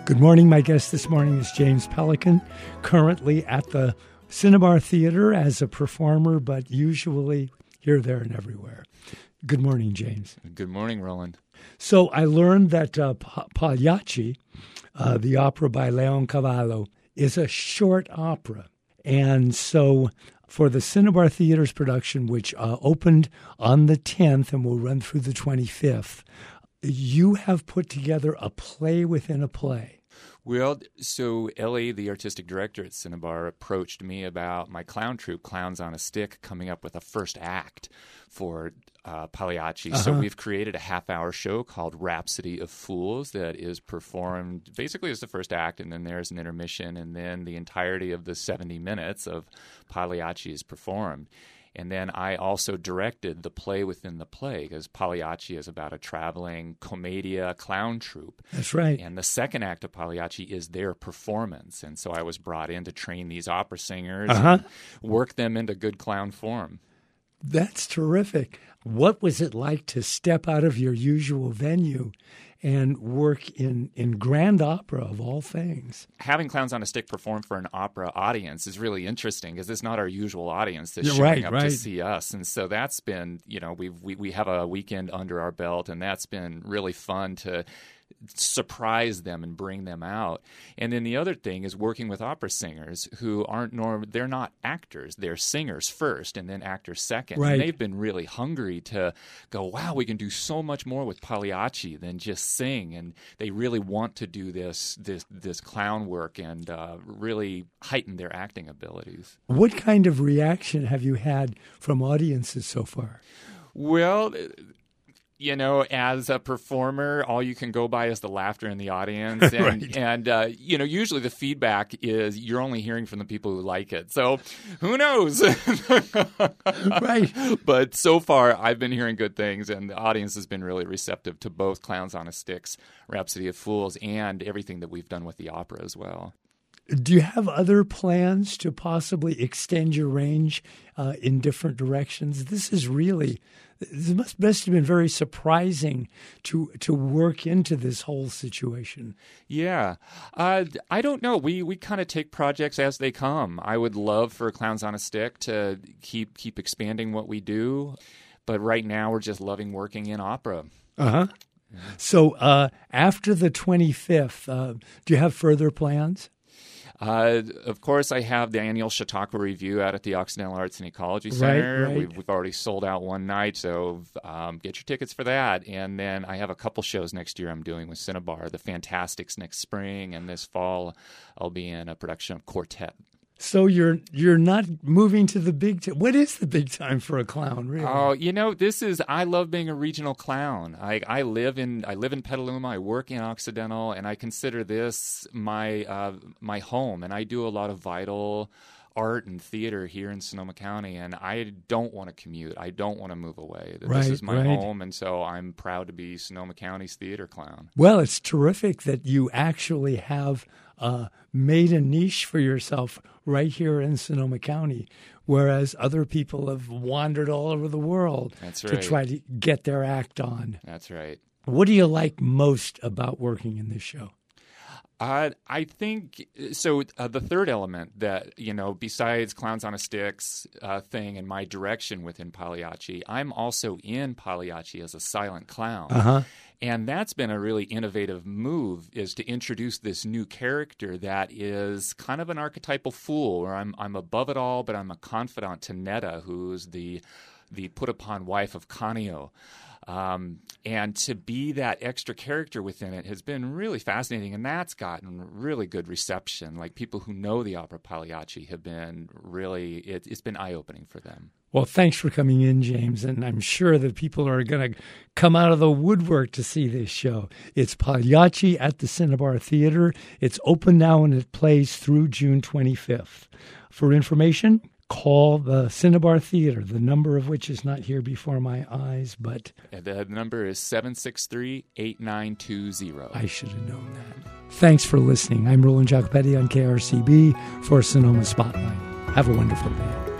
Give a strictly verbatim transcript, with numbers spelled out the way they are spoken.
Good morning. My guest this morning is James Pelican, currently at the Cinnabar Theater as a performer, but usually here, there, and everywhere. Good morning, James. Good morning, Roland. So I learned that uh, Pagliacci, uh, the opera by Leoncavallo, is a short opera. And so for the Cinnabar Theater's production, which uh, opened on the tenth and will run through the twenty-fifth, you have put together a play within a play. Well, so Ellie, the artistic director at Cinnabar, approached me about my clown troupe, Clowns on a Stick, coming up with a first act for uh, Pagliacci. Uh-huh. So we've created a half-hour show called Rhapsody of Fools that is performed basically as the first act, and then there's an intermission, and then the entirety of the seventy minutes of Pagliacci is performed. And then I also directed the play within the play, because Pagliacci is about a traveling commedia clown troupe. That's right. And the second act of Pagliacci is their performance. And so I was brought in to train these opera singers uh-huh. and work them into good clown form. That's terrific. What was it like to step out of your usual venue and work in, in grand opera of all things? Having Clowns on a Stick perform for an opera audience is really interesting, because it's not our usual audience that's You're showing right, up right. to see us. And so that's been, you know, we've, we we have a weekend under our belt, and that's been really fun to surprise them and bring them out. And then the other thing is working with opera singers who aren't norm they're not actors, they're singers first and then actors second. Right. And they've been really hungry to go, wow, we can do so much more with Pagliacci than just sing. And they really want to do this this this clown work and uh, really heighten their acting abilities. What kind of reaction have you had from audiences so far? Well, you know, as a performer, all you can go by is the laughter in the audience. And, right. and uh, you know, usually the feedback is you're only hearing from the people who like it. So who knows? Right. But so far, I've been hearing good things, and the audience has been really receptive to both Clowns on a Stick's Rhapsody of Fools and everything that we've done with the opera as well. Do you have other plans to possibly extend your range uh, in different directions? This is really, this must, must have been very surprising to to work into this whole situation. Yeah. Uh, I don't know. We we kind of take projects as they come. I would love for Clowns on a Stick to keep keep expanding what we do, but right now we're just loving working in opera. Uh-huh. So uh, after the twenty-fifth, uh, do you have further plans? Uh, of course, I have the annual Chautauqua Review out at the Occidental Arts and Ecology Center. Right, right. We've, we've already sold out one night, so um, get your tickets for that. And then I have a couple shows next year I'm doing with Cinnabar, The Fantastics next spring, and this fall I'll be in a production of Quartet. So you're you're not moving to the big time. What is the big time for a clown, really? Oh, you know, this is I love being a regional clown. I, I live in I live in Petaluma. I work in Occidental, and I consider this my uh, my home. And I do a lot of vital art and theater here in Sonoma County, and I don't want to commute. I don't want to move away. This right, is my right. home, and so I'm proud to be Sonoma County's theater clown. Well, it's terrific that you actually have uh, made a niche for yourself right here in Sonoma County, whereas other people have wandered all over the world That's to right. try to get their act on. That's right. What do you like most about working in this show? Uh, I think so. Uh, the third element that, you know, besides Clowns on a Stick's uh, thing and my direction within Pagliacci, I'm also in Pagliacci as a silent clown. Uh-huh. And that's been a really innovative move, is to introduce this new character that is kind of an archetypal fool, where I'm I'm above it all, but I'm a confidant to Netta, who's the the put upon wife of Canio. Um, and to be that extra character within it has been really fascinating, and that's gotten really good reception. Like, people who know the opera Pagliacci have been really, it, it's been eye-opening for them. Well, thanks for coming in, James, and I'm sure that people are going to come out of the woodwork to see this show. It's Pagliacci at the Cinnabar Theater. It's open now and it plays through June twenty-fifth. For information, call the Cinnabar Theater, the number of which is not here before my eyes, but The number is seven six three, eight nine two zero. I should have known that. Thanks for listening. I'm Roland Jacopetti on K R C B for Sonoma Spotlight. Have a wonderful day.